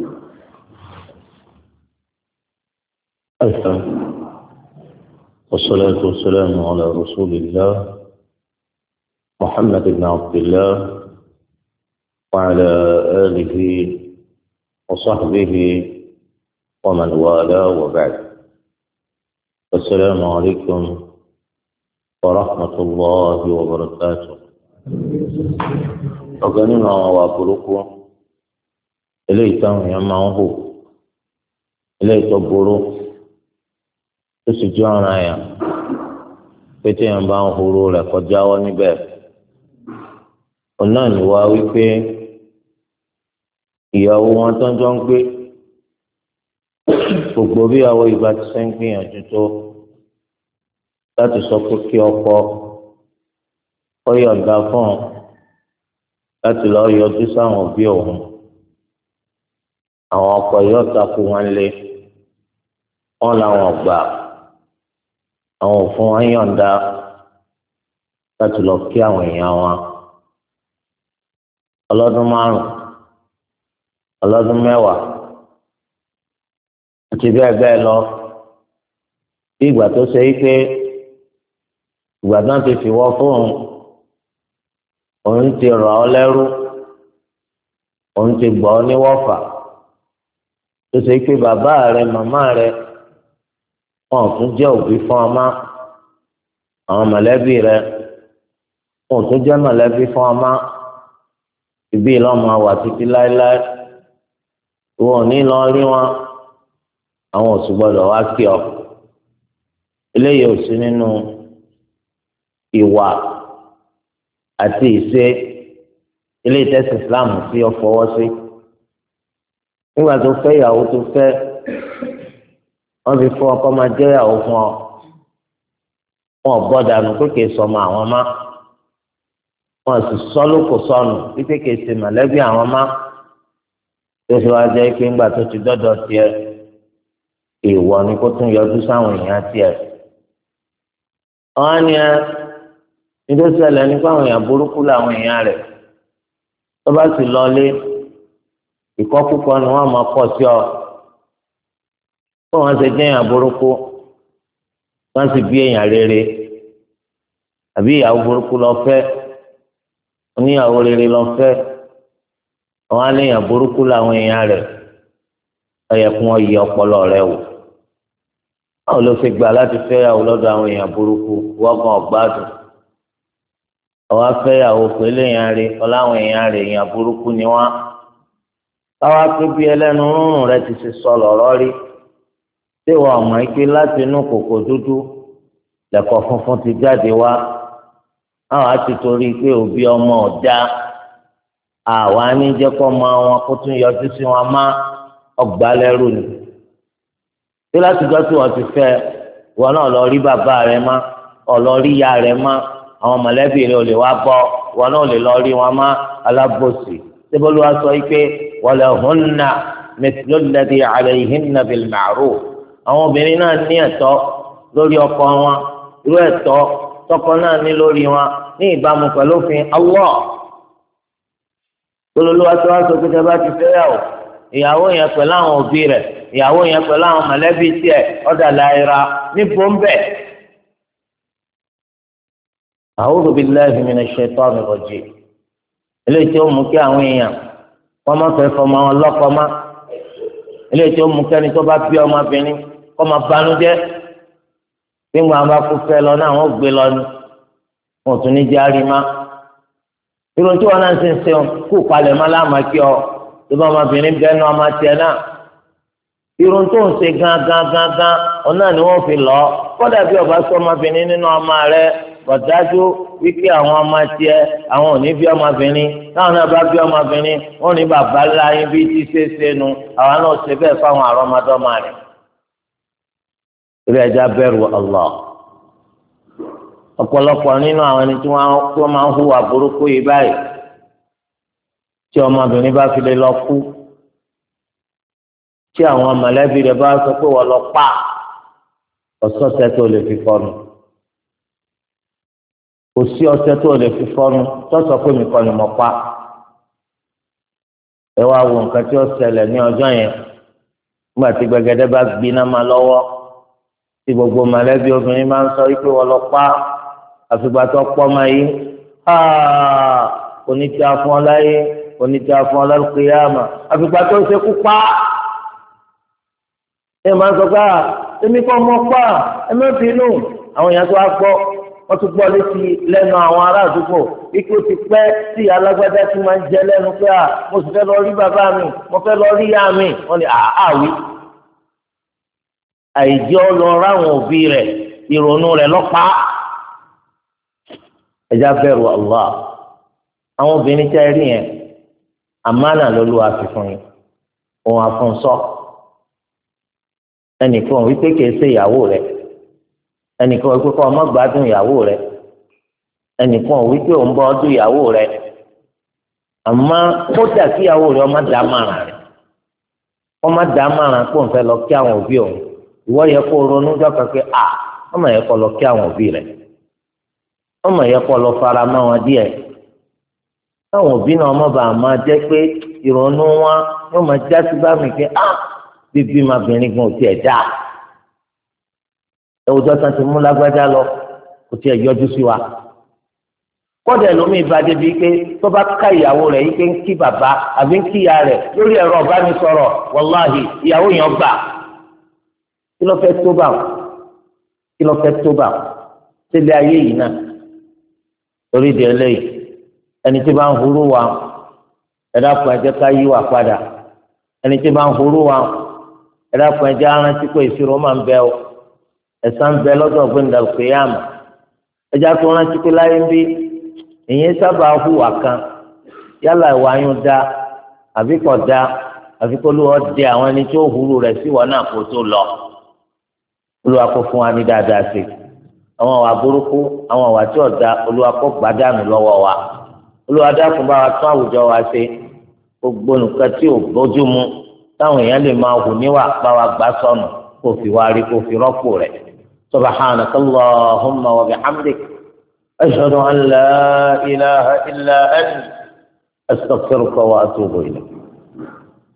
والصلاة والسلام على رسول الله محمد بن عبد الله وعلى آله وصحبه ومن والاه وبعد. السلام عليكم ورحمة الله وبركاته. أغنينا وابركم إليه تام يمعه إليه تبرو تسجعنا يا pété yẹn bá ń horo rẹ̀ kọjá wọ níbẹ̀ ọ̀nà ìwà wípé ìyàwó wọn tó ń jọ ń gbé gbogbo bí ìyàwó ìgbà ti ṣe ń gbìyànjú tó láti sọ pé kí ọkọ ó yọ̀ǹda fún un láti lọ́ọ́ yọjú sáwọn òbí òun àwọn ọkọ yóò takò wọn lé wọn làwọn gbà àwọn òfin wọn yọ̀ǹda láti lọ kí àwọn èèyàn wọn ọlọ́dún 5 ọlọ́dún 10 àti bẹ́ẹ̀ bẹ́ẹ̀ lọ bí ìgbà tó ṣe pé ìgbà náà ti fi wọ́ fóun òun ti rọ̀ ọ́ lẹ́rú òun ti gbọ́ ọ níwọ̀fà tó ṣe pé bàbá rẹ màmá rẹ wọn ò tún jẹ́ òbí fún ọmọ àwọn mọ̀lẹ́bí rẹ wọn ò tún jẹ́ mọ̀lẹ́bí fún ọmọ ìbí lọ́mọ wà títí láéláé wọn ò ní lọ rí wọn àwọn ò sì gbọdọ̀ wá kí ọ eléyìí ò sí nínú ìwà àti ìṣe eléyìí tẹ̀sí Islam sí ọ fọwọ́ sí nígbà tó fẹ́ ìyàwó tó fẹ́ wọ́n fi fún ọkọ máa jẹ́ ìyàwó fún ọ wọn ò gbọ́dọ̀ àná pé kìí sọmọ àwọn má wọn sì sọ lóko sọnù wípé kìí ṣe mọ̀lẹ́bí àwọn má tó fi wá jẹ́ pé ńgbà tó ti dọ́dọ̀ tiẹ̀ èèwọ̀ ni kó tún yọjú sáwọn èèyàn tiẹ̀ wọ́n ní ẹ nítorí ṣẹlẹ̀ nípa àwọn èèyàn burúkú làwọn èèyàn rẹ̀ tó bá sì lọlé ìkọ́kúkọ ni wọ́n máa pọ̀ sí ọ fún wọn ṣe jẹ́ èèyàn burúkú wọ́n sì bí èèyàn rere àbí ìyàwó burúkú lọ fẹ́ oníyàwó rere lọ fẹ́ àwọn aléèyàn burúkú làwọn èèyàn rẹ̀ ọyẹ kún ọ yẹ ọpọlọ rẹ̀ wò báwo ló ṣe gbà láti fẹ́yàwó lọ́dọ̀ àwọn èèyàn burúkú wọ́gàn ọ̀gbádùn ọwọ́ fẹ́yàwó pẹ̀lú èèyàn rẹ̀ ọláwọn èèyàn rẹ̀ èèyàn burúkú ni wọ́n káwá pé bí ẹlẹ́nu rúnrún rẹ̀ ti ṣe sọ lọ́rọ́ rí tí wọ́n mọ̀ ike láti inú kòkò dúdú lẹ̀kọ̀ funfun ti jáde wá àwọn á ti torí pé òbí ọmọ ọ̀dá àwa ní jẹ́ kó mọ wọn kó tún yọjú sí wọn má ọgbà lẹ́rù ni tí láti jọ́ tí wọ́n ti fẹ́ wọn náà lọ rí bàbá rẹ̀ má ọ̀lọ́ rí ìyá rẹ̀ má àwọn mọ̀lẹ́bí rẹ̀ ò lè wá bọ́ wọn náà ò lè lọ rí wọn má alábòsí síbólú wa sọ pé walahunna mithlu alladhi alayhinna bil ma'ruf àwọn obìnrin náà ní ẹ̀tọ́ lórí ọkọ wọn irú ẹ̀tọ́ tọkọ náà ní lórí wọn ní ìbámu pẹ̀lú òfin Allah olólùwà tí wọ́n sọ pé tẹ́ bá ti fẹ́yàwó ìyàwó yẹn pẹ̀lú àwọn òbí rẹ̀ ìyàwó yẹn pẹ̀lú àwọn mọ̀lẹ́bí tiẹ̀ ọ̀dà láìra ní bọ́m̀bẹ̀. A'udhu billahi minash shaitani rajim eléyìí tí ó mú kí àwọn èèyàn wọ́n má fẹ́ fọmọ wọn lọ́kọ má eléyìí tí ó mú kẹ́ni tó bá bí ọmọbìnrin kọ́ máa banújẹ́ bí wọn bá kú fẹ́ lọ náà wọ́n gbé lọ ní wọn ò tún ní jẹ́ àrímá irun tí wọn náà ń ṣe ń ṣe kú palẹ̀ má láàmà kí ọ tó bá ọmọbìnrin bẹ́ẹ̀ náà ọmọ tiẹ̀ náà irun tó ń ṣe gángan ọ̀nà ni wọ́n fi lọ kọ́dà bí ọba sọ ọmọbìnrin nínú ọmọ rẹ bọ̀dájú wípé àwọn ọmọ tiẹ̀ àwọn ò ní bí ọmọbìnrin táwọn náà bá bí ọmọbìnrin wọn ní bàbá ńlá yín bí tí ṣe ṣe nu àwọn náà ṣe bẹ́ẹ̀ fáwọn àrọ́mọdọ́mọ rẹ̀ ilé ẹja bẹ̀rù Allah ọ̀pọ̀lọpọ̀ nínú àwọn ẹni tí wọ́n máa ń hùwà burúkú yìí báyìí tí ọmọbìnrin bá fi lè lọ kú tí àwọn mọ̀lẹ́bí rẹ̀ bá sọ pé wọ́n lọ pa ọ̀sọ́tẹ̀ tó lè fi fọ́nu kò sí ọṣẹ tó lè fi fọ́nu tó sọ pé mi kọ́ ni mo pa ẹ wá wo nǹkan tí ó ṣẹlẹ̀ ní ọjọ́ yẹn nígbà tí gbẹgẹdẹ bá gbiná máa lọ́wọ́ tí gbogbo mọ̀lẹ́bí obìnrin máa ń sọ wípé wọ́n lọ pa àfìgbà tó pọ̀ máa yí oníjà fún ọ láyé oníjà fún ọ lálùkìyámà àfìgbà tó ṣekú pa ẹ máa ń sọ pé èmi kọ́ mọ́ pa ẹ má bínú àwọn èèyàn tó wá gbọ́ wọ́n tún gbọ́ létí lẹ́nu àwọn ará àdúgbò wípé ó ti pẹ́ tí alágbádá ti máa ń jẹ lẹ́nu pé mo sì fẹ́ lọ rí bàbá mi mo fẹ́ lọ rí ìyá mi wọ́n ní àáwí àìjẹ́ ọ lọ ráwọn òbí rẹ̀ ìrònú rẹ̀ lọ́pàá ẹja bẹ̀rù Allah àwọn obìnrin tẹ́ rí yẹn àmánà lÓlúwa fi fún yín òun àfúnsọ ẹnìkan wípé kìí ṣe ìyàwó rẹ̀ ẹnìkan wípé kọ́ ọmọ gbádùn ìyàwó rẹ̀ ẹnìkan wípé òun bọ́ ọdún ìyàwó rẹ̀ àmọ́ kódà kí ìyàwó rẹ̀ ọmọ dá márùn rẹ̀ ọmọ dá márùn kó n fẹ́ lọ kí àwọn òbí òun ìwọ yẹ kó ronú jọ́kàn pé ọmọ yẹ kó lọ kí àwọn òbí rẹ̀ ọmọ yẹ kó lọ fara mọ́ wọn díẹ̀ táwọn òbí náà ọmọ bàá máa jẹ́ pé ìrònú wọn yóò máa já sí bá mi pé bíbí ọmọbìnrin gan ò tiẹ̀ dáa ẹwùjọ́ tán ti mú lágbájá lọ kò tiẹ̀ yọjú sí wa kọ́dà lómi ìbàdí bíi pé tó bá ká ìyàwó rẹ̀ yìí pé ń kí bàbá àbí ń kí ìyá rẹ̀ lórí ẹ̀rọ ọ̀bánisọ̀rọ̀ wàláhì ìyàwó yẹn gbà kí ló fẹ́ tó bá wọn kí ló fẹ́ tó bá wọn sílẹ̀ ayé yìí náà torí ìdí ẹlẹ́yìí ẹni tí bá ń hurú wa ẹ̀dá fún ẹ̀jẹ̀ ká yí wa padà ẹni tí bá ń hurú wa ẹ̀dá fún ẹ̀jẹ̀ arántí pé ìṣirò máa ń bẹ o ẹ̀san ń bẹ lọ́dọ̀ gbẹ̀ndà òkèèyàmà ẹ̀jẹ̀ tó rántí pé láyé ń bí èyí sábà hùwà kan yálà ìwà yín dá àbí kò dá àfi kó lóò dé àwọn ẹni tó hurú rẹ̀ sí wọn náà kó tó lọ Olúwa kó fún wa ní dáadáa sí àwọn àwà burúkú àwọn àwà tí ò dá Olúwa kó gbádànù lọ́wọ́ wa Olúwa dákun bá wa tún àwùjọ wa ṣe gbogbo nǹkan tí ò bójú mu táwọn èèyàn lè máa hù níwà bá wa gbá sọnù kó fi wá rí kó fi rọ́pò rẹ̀ subhanaka Allahumma wa bihamdik ashhadu an la ilaha illa anta astaghfiruka wa atubu ilayk.